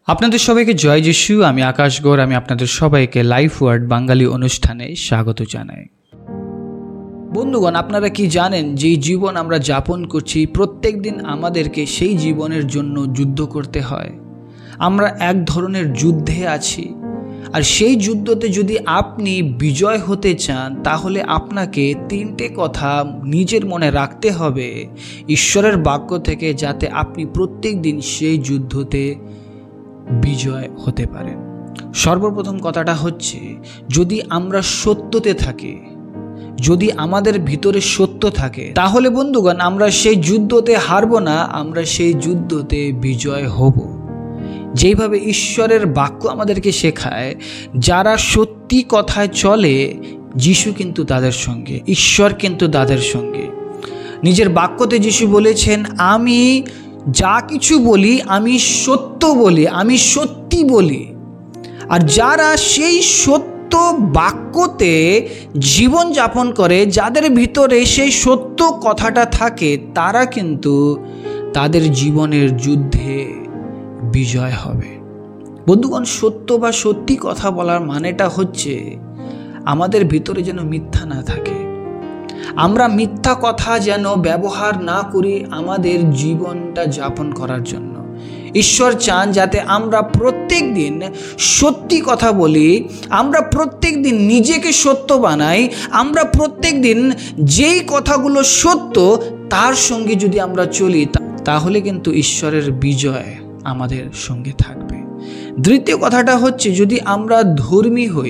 আপনাদের সবাইকে জয় যিশু। আমি আকাশ গৌর। আমি আপনাদের সবাইকে লাইফ ওয়ার্ড বাঙালি অনুষ্ঠানে স্বাগত জানাই। বন্ধুগণ, আপনারা কি জানেন যে জীবন আমরা যাপন করছি, প্রত্যেক দিন আমাদেরকে সেই জীবনের জন্য যুদ্ধ করতে হয়। আমরা এক ধরনের যুদ্ধে আছি, আর সেই যুদ্ধতে যদি আপনি বিজয় হতে চান তাহলে আপনাকে তিনটে কথা নিজের মনে রাখতে হবে ঈশ্বরের বাক্য থেকে, যাতে আপনি প্রত্যেক দিন সেই যুদ্ধতে বিজয় হতে পারেন। সর্বপ্রথম কথাটা হচ্ছে, যদি আমরা সত্যতে থাকি, যদি আমাদের ভিতরে সত্য থাকে, তাহলে বন্ধুগণ আমরা সেই যুদ্ধতে হারব না, আমরা সেই যুদ্ধতে বিজয় হব। যেইভাবে ঈশ্বরের বাক্য আমাদেরকে শেখায়, যারা সত্যি কথায় চলে, যিশু কিন্তু তাদের সঙ্গে, ঈশ্বর কিন্তু তাদের সঙ্গে। নিজের বাক্যতে যিশু বলেছেন, আমি যা কিছু বলি আমি সত্য বলি, আমি সত্যি বলি। আর যারা সেই সত্য বাক্যতে জীবন যাপন করে, যাদের ভিতরে সেই সত্য কথাটা থাকে, তারা কিন্তু তাদের জীবনের যুদ্ধে বিজয় হবে। বন্ধুগণ, সত্য বা সত্যি কথা বলার মানেটা হচ্ছে আমাদের ভিতরে যেন মিথ্যা না থাকে। আমরা মিথ্যা কথা যেন ব্যবহার না করি আমাদের জীবনটা যাপন করার জন্য। ঈশ্বর চান যাতে আমরা প্রত্যেক দিন সত্যি কথা বলি, আমরা প্রত্যেক দিন নিজেকে সত্য বানাই, আমরা প্রত্যেক দিন যেই কথাগুলো সত্য তার সঙ্গে যদি আমরা চলি, তাহলে কিন্তু ঈশ্বরের বিজয় আমাদের সঙ্গে থাকবে। দ্বিতীয় কথাটা হচ্ছে, যদি আমরা ধর্মী হই,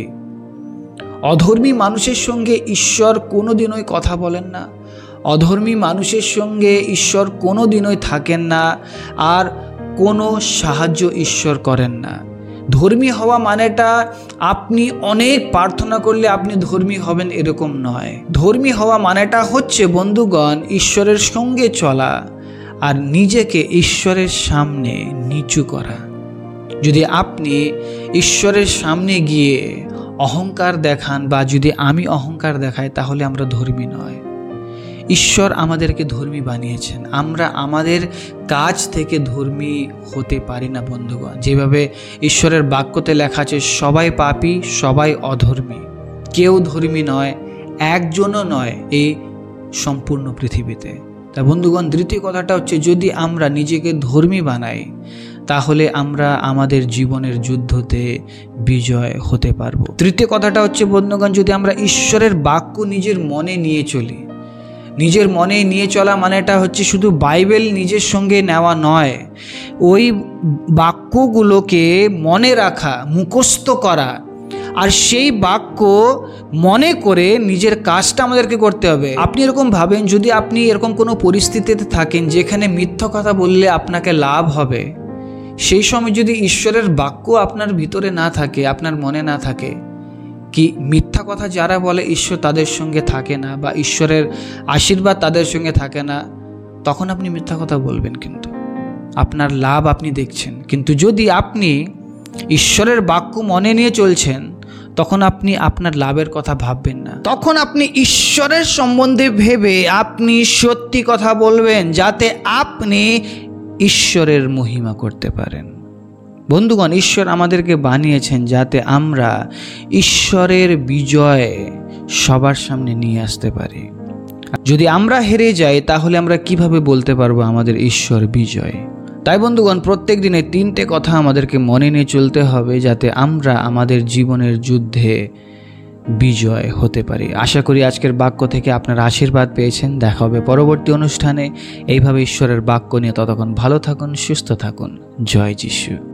অধর্মী মানুষের সঙ্গে ঈশ্বর কোনোদিনই কথা বলেন না, অধর্মী মানুষের সঙ্গে ঈশ্বর কোনোদিনই থাকেন না, আর কোনো সাহায্য ঈশ্বর করেন না। ধর্মী হওয়া মানেটা আপনি অনেক প্রার্থনা করলে আপনি ধর্মী হবেন এরকম নয়। ধর্মী হওয়া মানেটা হচ্ছে বন্ধুগণ, ঈশ্বরের সঙ্গে চলা আর নিজেকে ঈশ্বরের সামনে নিচু করা। যদি আপনি ঈশ্বরের সামনে গিয়ে অহংকার দেখান, বা যদি আমি অহংকার দেখাই, তাহলে আমরা ধর্মী নয়। ঈশ্বর আমাদেরকে ধর্মী বানিয়েছেন, আমরা আমাদের কাজ থেকে ধর্মী হতে পারি না বন্ধুগণ। যেভাবে ঈশ্বরের বাক্যতে লেখা আছে, সবাই পাপী, সবাই অধর্মী, কেউ ধর্মী নয়, একজনও নয় এই সম্পূর্ণ পৃথিবীতে। তা বন্ধুগণ, দ্বিতীয় কথাটা হচ্ছে, যদি আমরা নিজেকে ধর্মী বানাই, তাহলে আমরা আমাদের জীবনের যুদ্ধতে বিজয় হতে পারবো। তৃতীয় কথাটা হচ্ছে বন্ধুগণ, যদি আমরা ঈশ্বরের বাক্য নিজের মনে নিয়ে চলি। নিজের মনে নিয়ে চলা মানেটা হচ্ছে শুধু বাইবেল নিজের সঙ্গে নেওয়া নয়, ওই বাক্যগুলোকে মনে রাখা, মুখস্থ করা, আর সেই বাক্য মনে করে নিজের কাজটা আমাদেরকে করতে হবে। আপনি এরকম ভাবেন, যদি আপনি এরকম কোনো পরিস্থিতিতে থাকেন যেখানে মিথ্যা কথা বললে আপনাকে লাভ হবে, সেই সময় যদি ঈশ্বরের বাক্য আপনার ভিতরে না থাকে, আপনার মনে না থাকে, কি মিথ্যা কথা যারা বলে ঈশ্বর তাদের সঙ্গে থাকে না, বা ঈশ্বরের আশীর্বাদ তাদের সঙ্গে থাকে না, তখন আপনি মিথ্যা কথা বলবেন, কিন্তু আপনার লাভ আপনি দেখছেন। কিন্তু যদি আপনি ঈশ্বরের বাক্য মনে নিয়ে চলছেন, তখন আপনি আপনার লাভের কথা ভাববেন না, তখন আপনি ঈশ্বরের সম্বন্ধে ভেবে আপনি সত্যি কথা বলবেন, যাতে আপনি ঈশ্বরের মহিমা করতে পারেন। বন্ধুগণ, ঈশ্বর আমাদেরকে বানিয়েছেন যাতে আমরা ঈশ্বরের বিজয় সবার সামনে নিয়ে আসতে পারি। যদি আমরা হেরে যাই, তাহলে আমরা কিভাবে বলতে পারবো আমাদের ঈশ্বর বিজয়? তাই বন্ধুগণ, প্রত্যেক দিনে তিনটে কথা আমাদেরকে মনে নিয়ে চলতে হবে, যাতে আমরা আমাদের জীবনের যুদ্ধে বিজয় হতে পারি। আশা করি আজকের বাক্য থেকে আপনারা আশীর্বাদ পেয়েছেন। দেখা হবে পরবর্তী অনুষ্ঠানে এইভাবে ঈশ্বরের বাক্য নিয়ে। ততক্ষণ ভালো থাকুন, সুস্থ থাকুন। জয় যিশু।